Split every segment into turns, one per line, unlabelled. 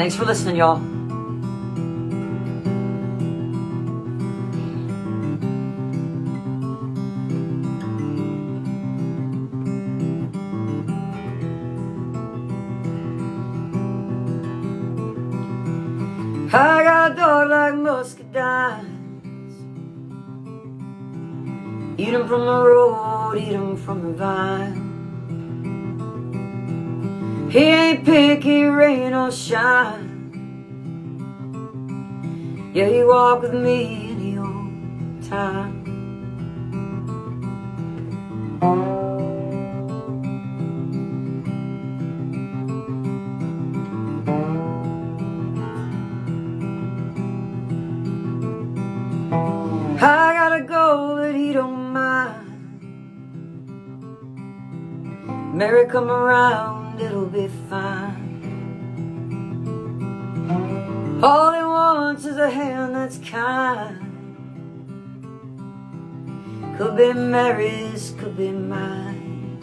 Thanks for listening, y'all. I got a dog like muscadines. Eat 'em from the road, eat 'em from the vine. He ain't picky, rain or shine. Yeah, he walk with me any old time. I gotta go, but he don't mind. Mary, come around, it'll be fine. All he wants is a hand that's kind. Could be Mary's, could be mine.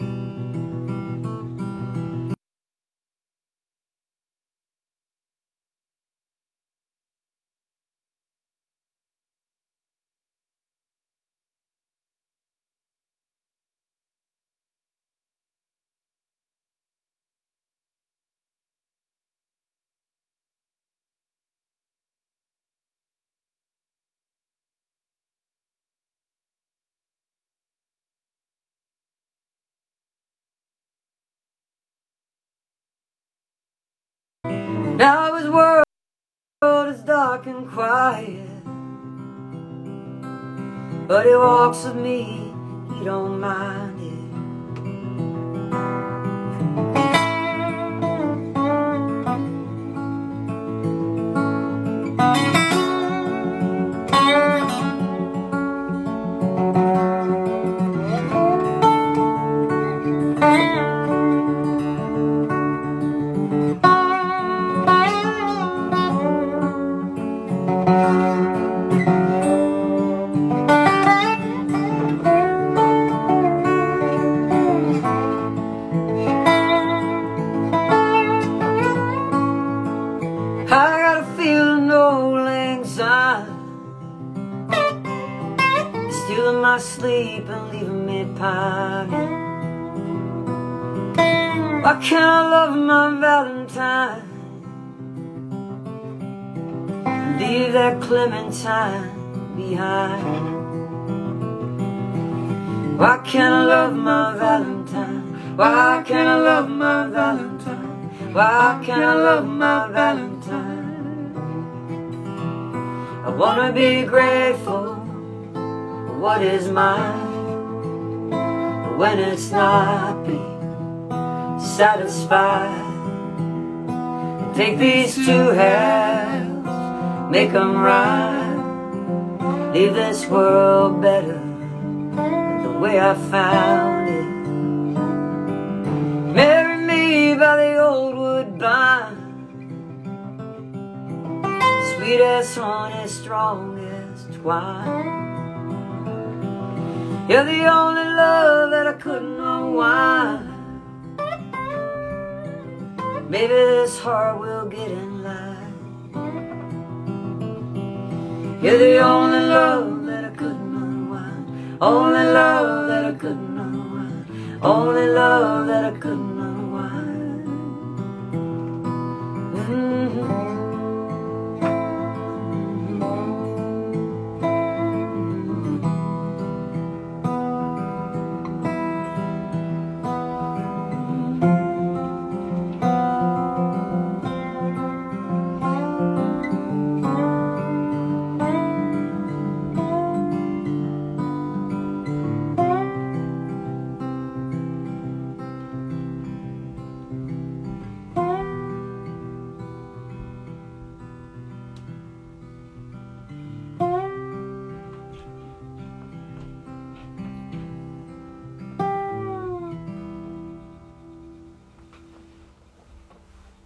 Now his world is dark and quiet, but he walks with me, he don't mind it. I got a feeling no anxiety, stealing my sleep and leaving me pining. Why can't I love my Valentine, leave that Clementine behind? Why can't I love my Valentine? Why can't I love my Valentine? Why can't I love my Valentine? I wanna be grateful for what is mine, but when it's not being satisfied, take these two hands, make them rhyme, leave this world better than the way I found it. Marry me by the old woodbine, sweet as honey, strong as twine. You're the only love that I couldn't unwind. Maybe this heart will get in line. You're the only love that I couldn't unwind. Only love that I couldn't unwind. Only love that I couldn't unwind.